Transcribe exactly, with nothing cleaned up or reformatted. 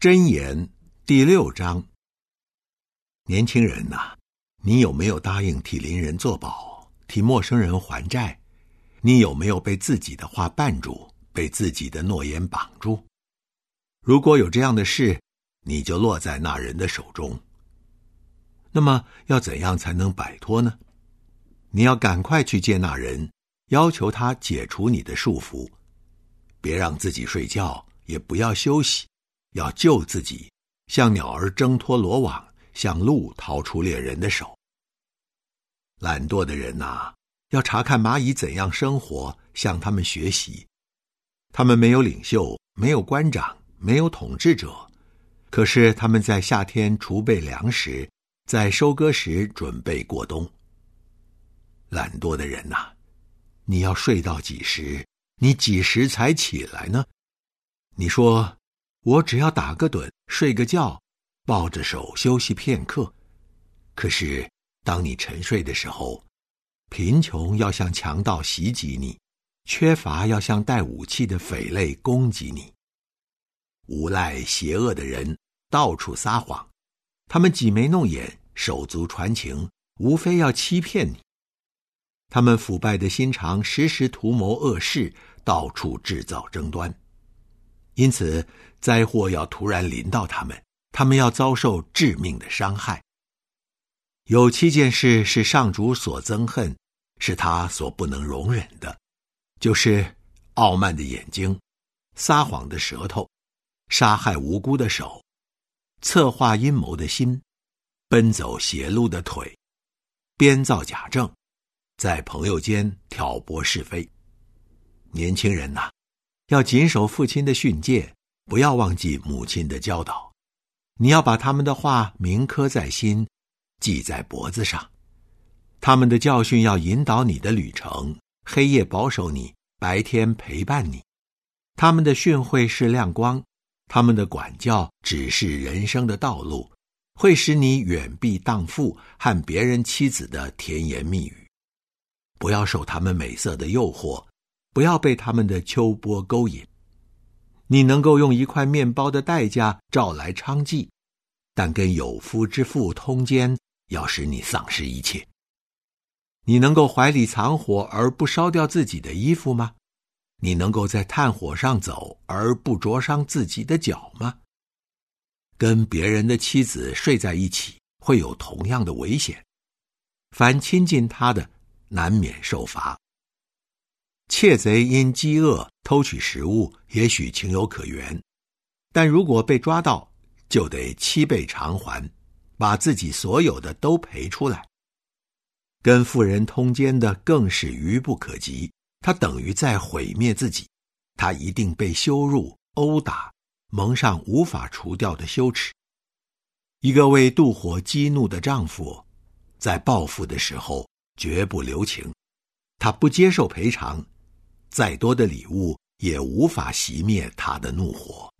箴言第六章。年轻人呐、啊，你有没有答应替邻人作保，替陌生人还债？你有没有被自己的话绊住，被自己的诺言绑住？如果有这样的事，你就落在那人的手中。那么要怎样才能摆脱呢？你要赶快去见那人，要求他解除你的束缚，别让自己睡觉，也不要休息，要救自己，像鸟儿挣脱罗网，像鹿逃出猎人的手。懒惰的人啊，要查看蚂蚁怎样生活，向他们学习。他们没有领袖，没有官长，没有统治者，可是他们在夏天储备粮食，在收割时准备过冬。懒惰的人啊，你要睡到几时？你几时才起来呢？你说，我只要打个盹，睡个觉，抱着手休息片刻。可是当你沉睡的时候，贫穷要像强盗袭击你，缺乏要像带武器的匪类攻击你。无赖邪恶的人到处撒谎，他们挤眉弄眼，手足传情，无非要欺骗你。他们腐败的心肠时时图谋恶事，到处制造争端。因此灾祸要突然临到他们，他们要遭受致命的伤害。有七件事是上主所憎恨，是他所不能容忍的，就是傲慢的眼睛，撒谎的舌头，杀害无辜的手，策划阴谋的心，奔走邪路的腿，编造假证，在朋友间挑拨是非。年轻人呐、啊，要谨守父亲的训诫，不要忘记母亲的教导。你要把他们的话铭刻在心，系在脖子上。他们的教训要引导你的旅程，黑夜保守你，白天陪伴你。他们的训诲是亮光，他们的管教指示人生的道路，会使你远避荡妇和别人妻子的甜言蜜语。不要受他们美色的诱惑，不要被他们的秋波勾引。你能够用一块面包的代价招来娼妓，但跟有夫之妇通奸，要使你丧失一切。你能够怀里藏火而不烧掉自己的衣服吗？你能够在炭火上走而不灼伤自己的脚吗？跟别人的妻子睡在一起，会有同样的危险。凡亲近他的，难免受罚。窃贼因饥饿偷取食物，也许情有可原，但如果被抓到，就得七倍偿还，把自己所有的都赔出来。跟妇人通奸的更是愚不可及，他等于在毁灭自己，他一定被羞辱、殴打，蒙上无法除掉的羞耻。一个为妒火激怒的丈夫，在报复的时候绝不留情，他不接受赔偿，再多的礼物也无法熄灭他的怒火。